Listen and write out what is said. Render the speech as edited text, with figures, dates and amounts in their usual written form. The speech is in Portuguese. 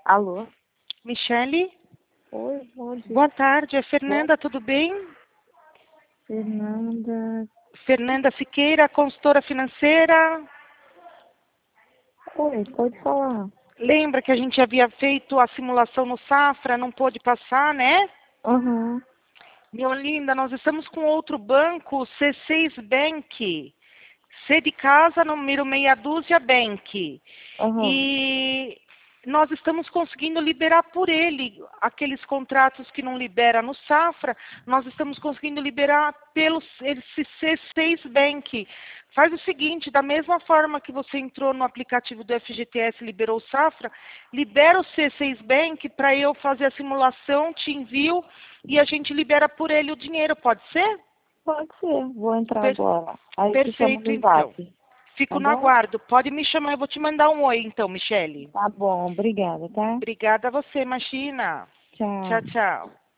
Alô? Michele? Oi, bom dia. Boa tarde, é Fernanda, tudo bem? Fernanda. Fernanda Siqueira, consultora financeira. Oi, pode falar. Lembra que a gente havia feito a simulação no Safra, não pôde passar, né? Uhum. Meu linda, nós estamos com outro banco, C6 Bank. C de casa, número meia dúzia Bank. Uhum. E nós estamos conseguindo liberar por ele aqueles contratos que não libera no Safra, nós estamos conseguindo liberar pelo esse C6 Bank. Faz o seguinte, da mesma forma que você entrou no aplicativo do FGTS e liberou o Safra, libera o C6 Bank para eu fazer a simulação, te envio e a gente libera por ele o dinheiro, pode ser? Pode ser, vou entrar Per- agora. Aí te chamo Perfeito, no então. zap, tá Fico no bom? aguardo. Pode me chamar, eu vou te mandar um oi, então, Michele. Tá bom, obrigada, tá? Obrigada a você, imagina. Tchau. Tchau, tchau.